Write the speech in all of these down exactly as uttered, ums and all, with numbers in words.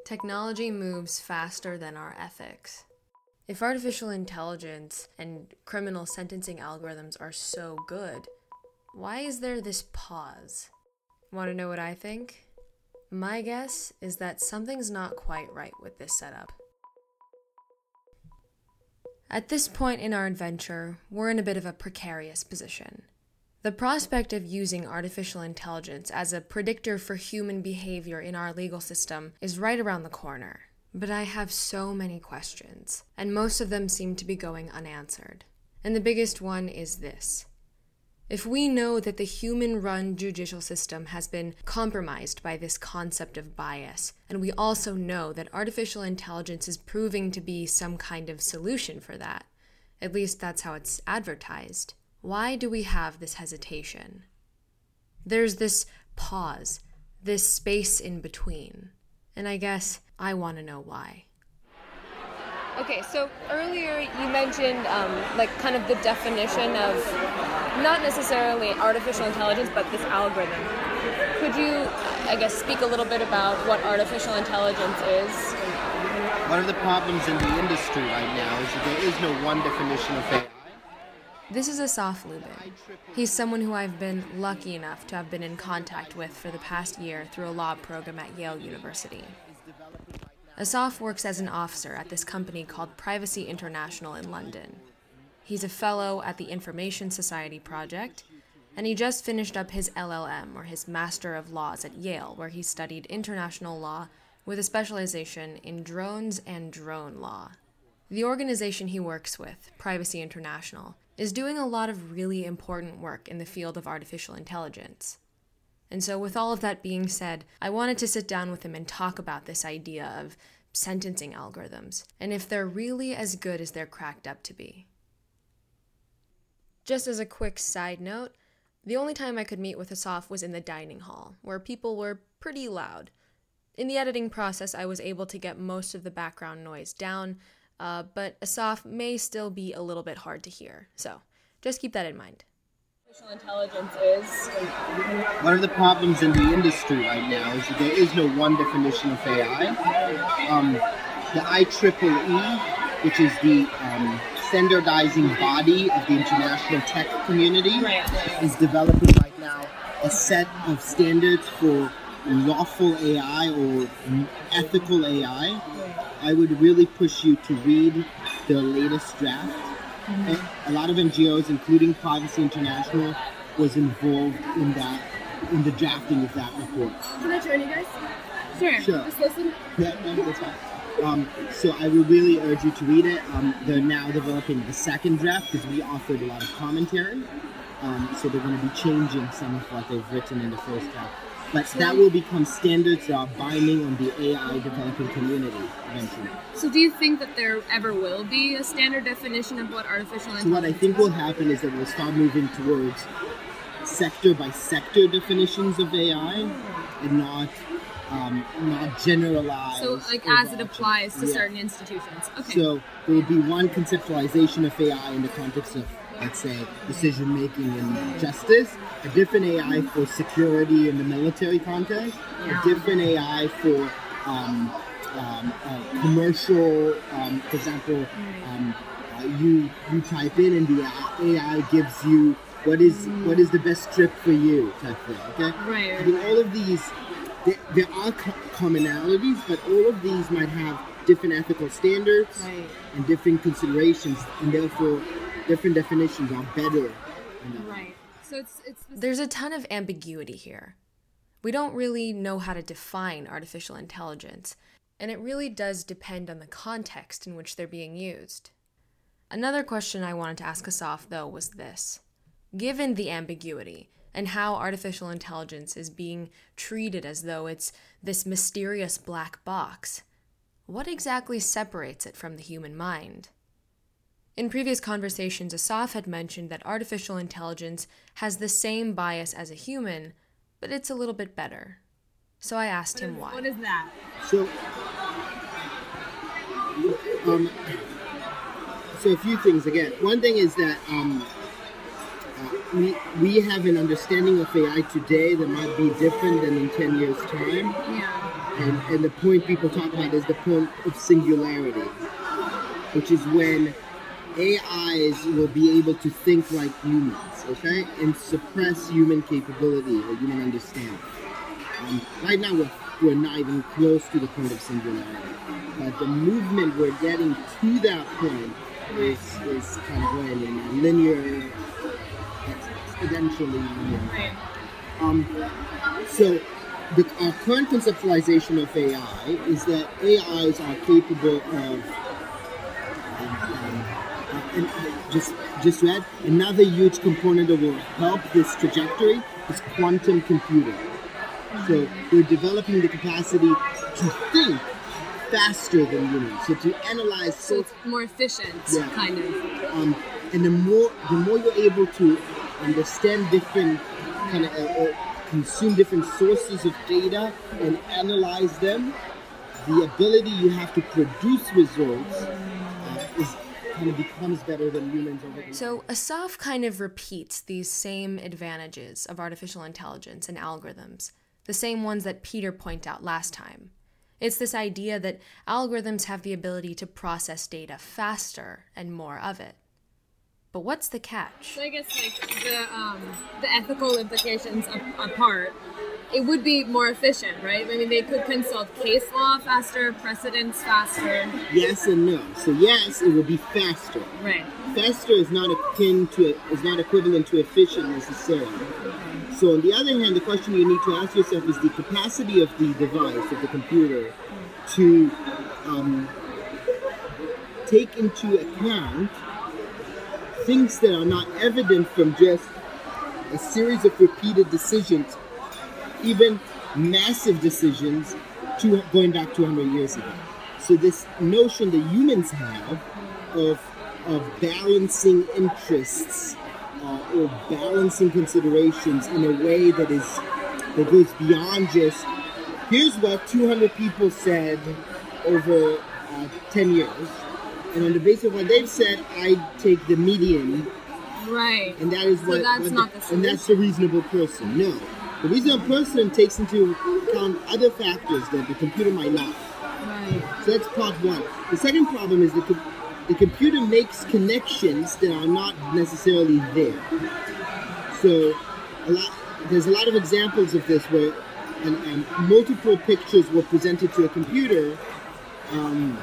Technology moves faster than our ethics. If artificial intelligence and criminal sentencing algorithms are so good, why is there this pause? Want to know what I think? My guess is that something's not quite right with this setup. At this point in our adventure, we're in a bit of a precarious position. The prospect of using artificial intelligence as a predictor for human behavior in our legal system is right around the corner. But I have so many questions, and most of them seem to be going unanswered. And the biggest one is this. If we know that the human-run judicial system has been compromised by this concept of bias, and we also know that artificial intelligence is proving to be some kind of solution for that, at least that's how it's advertised, why do we have this hesitation? There's this pause, this space in between, and I guess I want to know why. Okay, so earlier you mentioned um, like kind of the definition of not necessarily artificial intelligence, but this algorithm. Could you, I guess, speak a little bit about what artificial intelligence is? One of the problems in the industry right now is that there is no one definition of A I. This is Asaf Lubin. He's someone who I've been lucky enough to have been in contact with for the past year through a law program at Yale University. Asaf works as an officer at this company called Privacy International in London. He's a fellow at the Information Society Project, and he just finished up his L L M, or his Master of Laws at Yale, where he studied international law with a specialization in drones and drone law. The organization he works with, Privacy International, is doing a lot of really important work in the field of artificial intelligence. And so with all of that being said, I wanted to sit down with him and talk about this idea of sentencing algorithms, and if they're really as good as they're cracked up to be. Just as a quick side note, the only time I could meet with Asaf was in the dining hall, where people were pretty loud. In the editing process, I was able to get most of the background noise down, uh, but Asaf may still be a little bit hard to hear, so just keep that in mind. Artificial intelligence is? One of the problems in the industry right now is that there is no one definition of A I. Um, the I triple E, which is the um, standardizing body of the international tech community, right, is developing right now a set of standards for lawful A I or ethical A I. I would really push you to read the latest draft. Mm-hmm. A lot of N G Os, including Privacy International, was involved in that, in the drafting of that report. Can I join you guys? Sure. Sure. Just listen. Yeah, no, that's fine. Um, so I would really urge you to read it. Um, they're now developing the second draft because we offered a lot of commentary. Um, so they're going to be changing some of what they've written in the first draft. But that will become standards that are binding on the A I developing community eventually. So do you think that there ever will be a standard definition of what artificial intelligence is? So what I think will happen is that we'll start moving towards sector by sector definitions of A I and not um, not generalized. So like as it applies to yeah. certain institutions. Okay. So there will be one conceptualization of A I in the context of, let's say, decision making and justice, a different A I for security in the military context, yeah. a different A I for um, um, uh, commercial, um, for example, um, uh, you you type in and the A I gives you what is mm. what is the best trip for you type thing, okay? Right. I think all of these, there, there are co- commonalities, but all of these might have different ethical standards right. and different considerations, and therefore different definitions are better. Right. So it's it's. There's a ton of ambiguity here. We don't really know how to define artificial intelligence, and it really does depend on the context in which they're being used. Another question I wanted to ask Asaf, though, was this. Given the ambiguity and how artificial intelligence is being treated as though it's this mysterious black box, what exactly separates it from the human mind? In previous conversations, Asaf had mentioned that artificial intelligence has the same bias as a human, but it's a little bit better. So I asked what him is, why. What is that? So, um, so a few things again. One thing is that um, uh, we we have an understanding of A I today that might be different than in ten years' time. Yeah. And, and the point people talk about is the point of singularity, which is when A Is will be able to think like humans, okay, and suppress human capability or human understanding. Um, right now, we're, we're not even close to the point of singularity, but the movement we're getting to that point is, is kind of going in a linear, exponentially linear. Um, so, the, our current conceptualization of A I is that A Is are capable of um, And just, just to add, another huge component that will help this trajectory is quantum computing. So we're developing the capacity to think faster than humans, so to analyze. So it's more efficient, yeah. kind of. Um, and the more, the more you're able to understand different kind of, uh, uh, consume different sources of data and analyze them, the ability you have to produce results uh, is. Kind of becomes better than humans over the So Asaf kind of repeats these same advantages of artificial intelligence and algorithms, the same ones that Peter pointed out last time. It's this idea that algorithms have the ability to process data faster and more of it. But what's the catch? So I guess like the um, the ethical implications apart, it would be more efficient, right? I mean, they could consult case law faster, precedents faster. Yes and no. So yes, it will be faster. Right. Faster is not akin to is not equivalent to efficient necessarily. Okay. So on the other hand, the question you need to ask yourself is the capacity of the device, of the computer, to um, take into account things that are not evident from just a series of repeated decisions, even massive decisions to, going back two hundred years ago. So this notion that humans have of, of balancing interests uh, or balancing considerations in a way that is that goes beyond just, here's what two hundred people said over uh, ten years, and on the basis of what they've said, I take the median. Right. And that is so what, that's what not the, the and that's the reasonable person. No. The reasonable person takes into account other factors that the computer might not. Right. So that's part one. The second problem is the, co- the computer makes connections that are not necessarily there. So a lot, there's a lot of examples of this where and, and multiple pictures were presented to a computer. Um,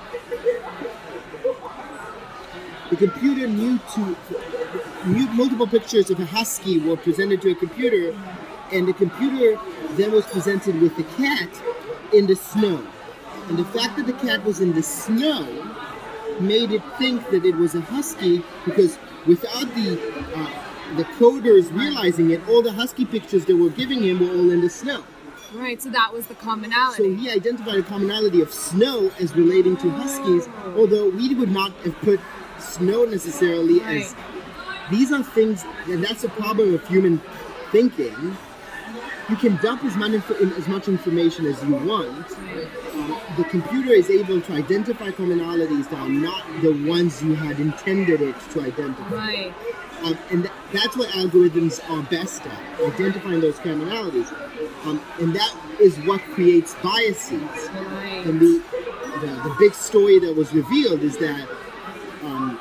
the computer knew to knew multiple pictures of a husky were presented to a computer, and the computer then was presented with the cat in the snow. And the fact that the cat was in the snow made it think that it was a husky, because without the uh, the coders realizing it, all the husky pictures they were giving him were all in the snow. Right, so that was the commonality. So he identified a commonality of snow as relating to huskies, although we would not have put snow necessarily right. as... These are things, and that's the problem of human thinking. You can dump as much, as much information as you want. Uh, the computer is able to identify commonalities that are not the ones you had intended it to identify. Right. Um, and th- that's what algorithms are best at, identifying those commonalities. Um, and that is what creates biases. Right. And the, the the big story that was revealed is that um,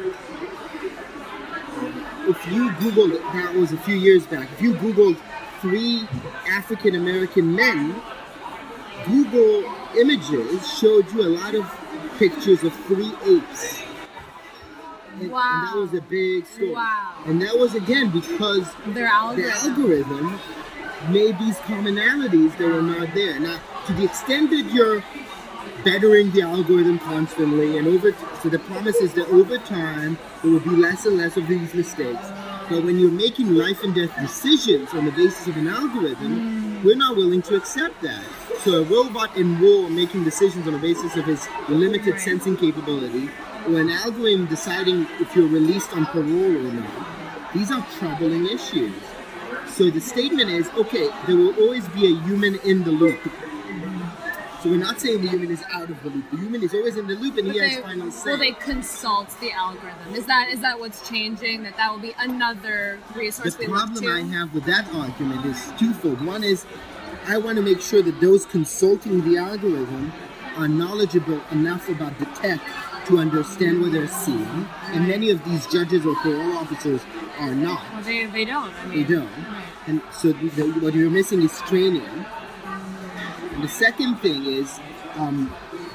if you Googled, that was a few years back, if you Googled three African American men, Google Images showed you a lot of pictures of three apes. And, wow. and that was a big story. Wow. And that was, again, because Their algorithm. the algorithm made these commonalities that were not there. Now, to the extent that you're bettering the algorithm constantly, and over, t- so the promise is that over time, there will be less and less of these mistakes. But when you're making life and death decisions on the basis of an algorithm, mm. we're not willing to accept that. So a robot in war making decisions on the basis of his limited right. sensing capability, or an algorithm deciding if you're released on parole or not, these are troubling issues. So the statement is, okay, there will always be a human in the loop. So we're not saying the human is out of the loop. The human is always in the loop, and but he has final say. Will they consult the algorithm? Is that is that what's changing? That that will be another resource the we look to? problem I have with that argument is twofold. One is, I want to make sure that those consulting the algorithm are knowledgeable enough about the tech to understand what they're seeing, and many of these judges or parole officers are not. Well, they, they don't. I mean, they don't. Right. And so the, the, what you're missing is training. And the second thing is, um,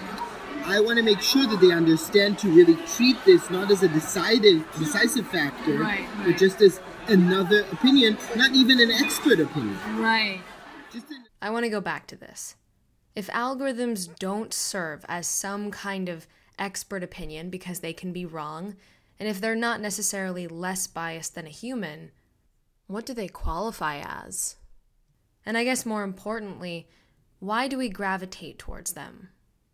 I want to make sure that they understand to really treat this not as a decided, decisive factor, right, right. but just as another opinion, not even an expert opinion. Right. Just an- I want to go back to this. If algorithms don't serve as some kind of expert opinion because they can be wrong, and if they're not necessarily less biased than a human, what do they qualify as? And I guess more importantly, why do we gravitate towards them?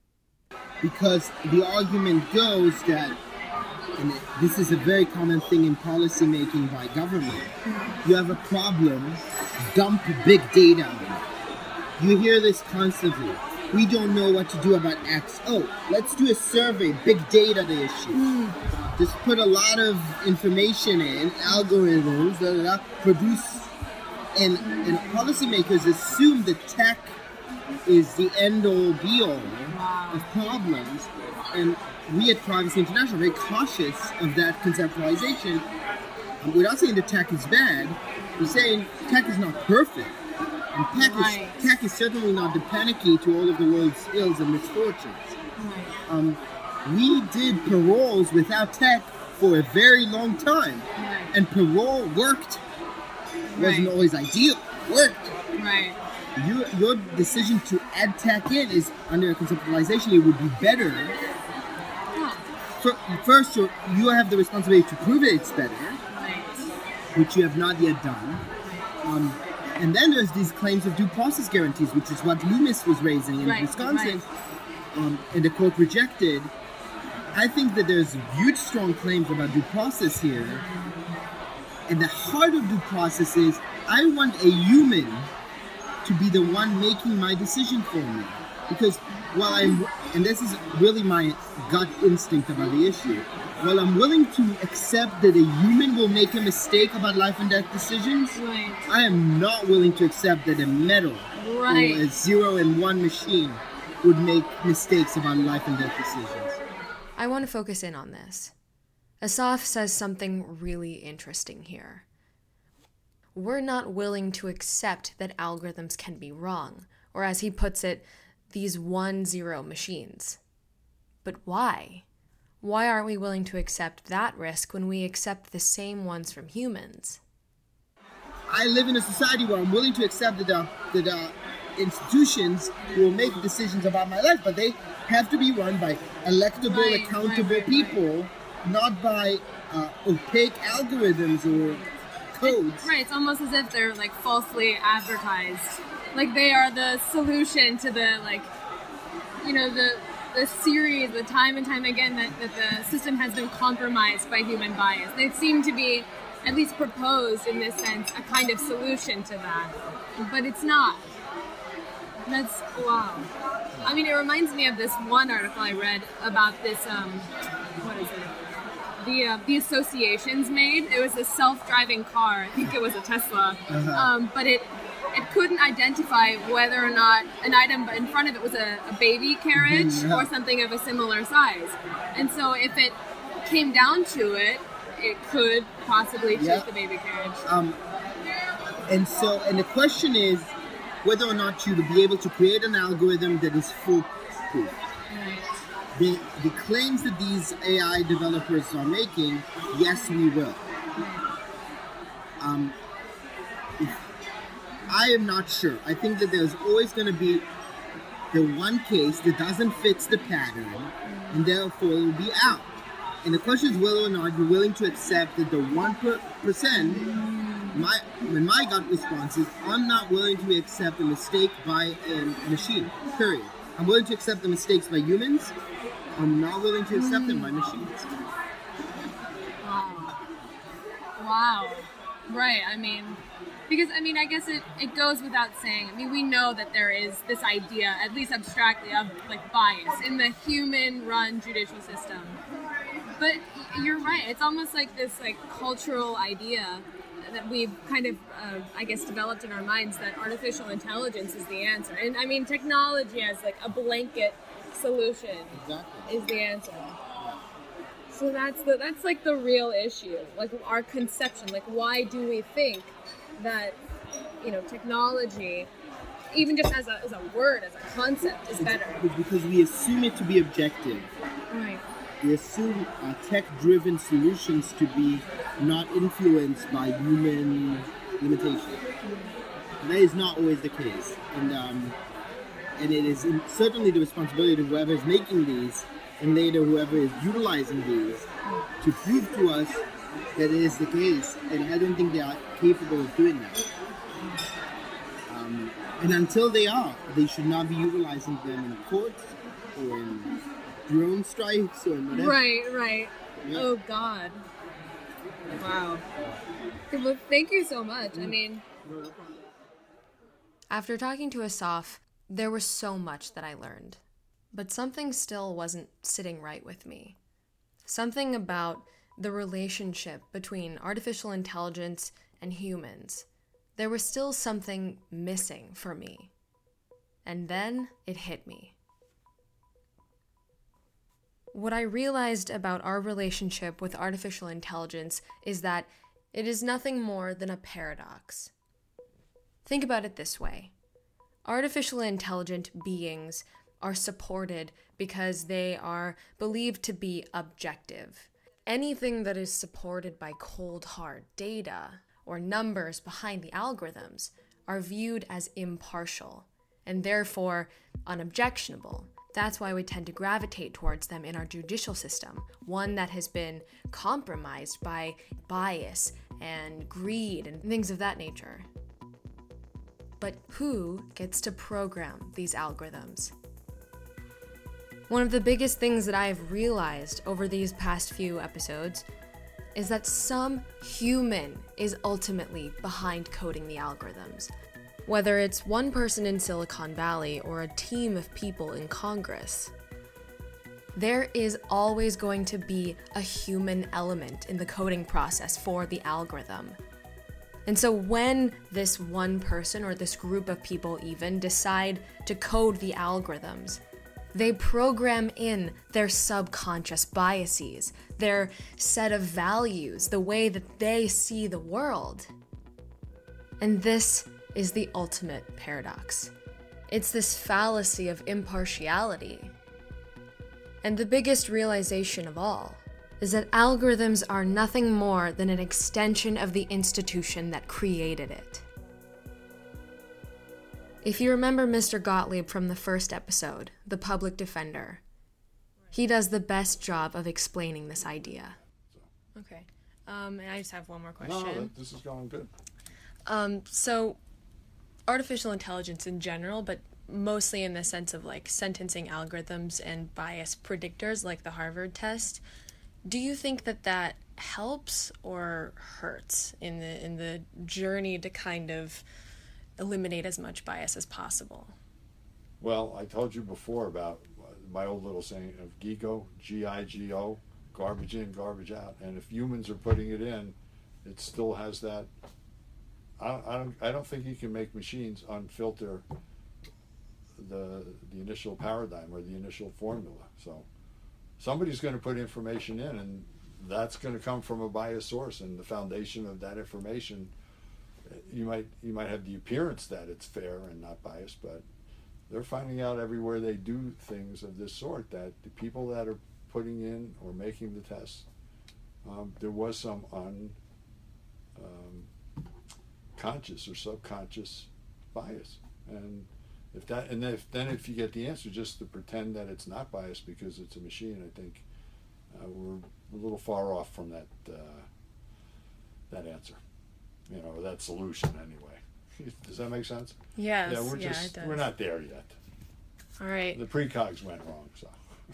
Because the argument goes that, and this is a very common thing in policy making by government, you have a problem, dump big data on it. You hear this constantly. We don't know what to do about X. Oh, let's do a survey, big data the issue. Mm. Just put a lot of information in, algorithms, blah, blah, blah, produce, and, and policymakers assume that tech is the end-all, be-all wow. of problems. And we at Privacy International are very cautious of that conceptualization. And without saying that tech is bad, we're saying tech is not perfect. And tech, right. is, tech is certainly not the panacea to all of the world's ills and misfortunes. Right. Um, we did paroles without tech for a very long time. Right. And parole worked. It wasn't right. always ideal. It worked. Right. Your, your decision to add tech in is, under a conceptualization, it would be better. Huh. For, first, you you have the responsibility to prove that it's better, right. which you have not yet done. Um, And then there's these claims of due process guarantees, which is what Loomis was raising in right, Wisconsin, right. um, and the court rejected. I think that there's huge, strong claims about due process here. And the heart of due process is, I want a human to be the one making my decision for me. Because while I'm, and this is really my gut instinct about the issue, while I'm willing to accept that a human will make a mistake about life and death decisions, right. I am not willing to accept that a metal right. or a zero and one machine would make mistakes about life and death decisions. I want to focus in on this. Asaf says something really interesting here. We're not willing to accept that algorithms can be wrong, or as he puts it, these one-zero machines. But why? Why aren't we willing to accept that risk when we accept the same ones from humans? I live in a society where I'm willing to accept that, uh, that uh, institutions will make decisions about my life, but they have to be run by electable, right, accountable right, right, people, right. not by uh, opaque algorithms or codes. It, right, it's almost as if they're like falsely advertised. Like they are the solution to the, like, you know, the the series, the time and time again that, that the system has been compromised by human bias. They seem to be, at least proposed in this sense, a kind of solution to that. But it's not. That's, wow. I mean, it reminds me of this one article I read about this, um, what is it? The, uh, the associations made. It was a self-driving car. I think it was a Tesla. Uh-huh. Um, but it it couldn't identify whether or not an item in front of it was a, a baby carriage mm-hmm, yeah. or something of a similar size. And so if it came down to it, it could possibly choose yeah. the baby carriage. Um, and so, and the question is whether or not you to be able to create an algorithm that is foolproof. Right. The, the claims that these A I developers are making, yes, we will. Right. Um, if, I am not sure. I think that there's always going to be the one case that doesn't fit the pattern, mm. and therefore it will be out. And the question is whether or not you're willing to accept that the one percent, my, when my gut response is, I'm not willing to accept a mistake by a machine, period. I'm willing to accept the mistakes by humans. I'm not willing to accept them by machines. Wow. Wow. Right, I mean, because, I mean, I guess it, it goes without saying. I mean, we know that there is this idea, at least abstractly, of, like, bias in the human-run judicial system. But you're right. It's almost like this, like, cultural idea that we've kind of, uh, I guess, developed in our minds that artificial intelligence is the answer. And I mean, technology as like a blanket solution Exactly. is the answer. So that's the that's like the real issue, like our conception. Like, why do we think that, you know, technology, even just as a as a word, as a concept, is better? It's because we assume it to be objective. Right. We assume uh, tech-driven solutions to be not influenced by human limitation. That is not always the case, and um, and it is in, certainly the responsibility of whoever is making these, and later whoever is utilizing these, to prove to us that it is the case. And I don't think they are capable of doing that. Um, and until they are, they should not be utilizing them in courts or in drone strikes or whatever. Right, right. Yeah. Oh, God. Wow. Well, thank you so much. I mean... After talking to Asaf, there was so much that I learned. But something still wasn't sitting right with me. Something about the relationship between artificial intelligence and humans. There was still something missing for me. And then it hit me. What I realized about our relationship with artificial intelligence is that it is nothing more than a paradox. Think about it this way. Artificial intelligent beings are supported because they are believed to be objective. Anything that is supported by cold hard data or numbers behind the algorithms are viewed as impartial and therefore unobjectionable. That's why we tend to gravitate towards them in our judicial system, one that has been compromised by bias and greed and things of that nature. But who gets to program these algorithms? One of the biggest things that I have realized over these past few episodes is that some human is ultimately behind coding the algorithms. Whether it's one person in Silicon Valley or a team of people in Congress, there is always going to be a human element in the coding process for the algorithm. And so when this one person or this group of people even decide to code the algorithms, they program in their subconscious biases, their set of values, the way that they see the world. And this is the ultimate paradox. It's this fallacy of impartiality. And the biggest realization of all is that algorithms are nothing more than an extension of the institution that created it. If you remember Mister Gottlieb from the first episode, the public defender, he does the best job of explaining this idea. Okay, um, and I just have one more question. No, this is going good. Um, so, artificial intelligence in general, but mostly in the sense of like sentencing algorithms and bias predictors like the Harvard test, do you think that that helps or hurts in the in the journey to kind of eliminate as much bias as possible? Well, I told you before about my old little saying of GIGO, G I G O, garbage in, garbage out. And if humans are putting it in, it still has that. I don't, I don't, I don't think you can make machines unfilter the the initial paradigm or the initial formula. So somebody's going to put information in, and that's going to come from a biased source, and the foundation of that information, you might you might have the appearance that it's fair and not biased, but they're finding out everywhere they do things of this sort that the people that are putting in or making the tests, um, there was some un um, conscious or subconscious bias, and if that and if then if you get the answer just to pretend that it's not biased because it's a machine, I think uh, we're a little far off from that uh, that answer, you know, or that solution anyway. Does that make sense? Yes. Yeah, we're yeah, just it does. we're not there yet. All right. The precogs went wrong, so.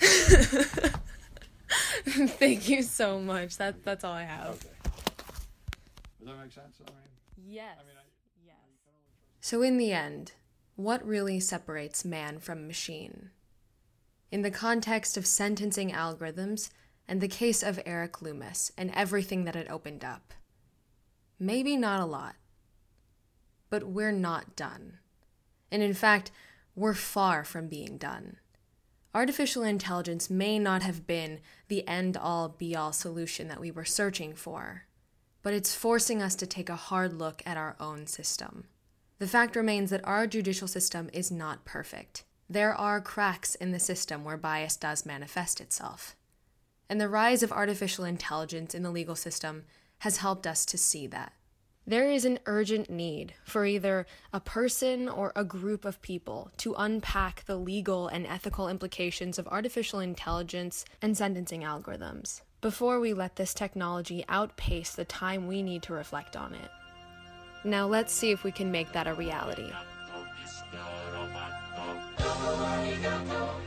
Thank you so much. That that's all I have. Okay. Does that make sense? I mean, Yes. I mean, I, Yes. So in the end, what really separates man from machine? In the context of sentencing algorithms and the case of Eric Loomis and everything that it opened up, Maybe not a lot. But we're not done. And in fact, we're far from being done. Artificial intelligence may not have been the end-all, be-all solution that we were searching for, but it's forcing us to take a hard look at our own system. The fact remains that our judicial system is not perfect. There are cracks in the system where bias does manifest itself. And the rise of artificial intelligence in the legal system has helped us to see that. There is an urgent need for either a person or a group of people to unpack the legal and ethical implications of artificial intelligence and sentencing algorithms before we let this technology outpace the time we need to reflect on it. Now let's see if we can make that a reality.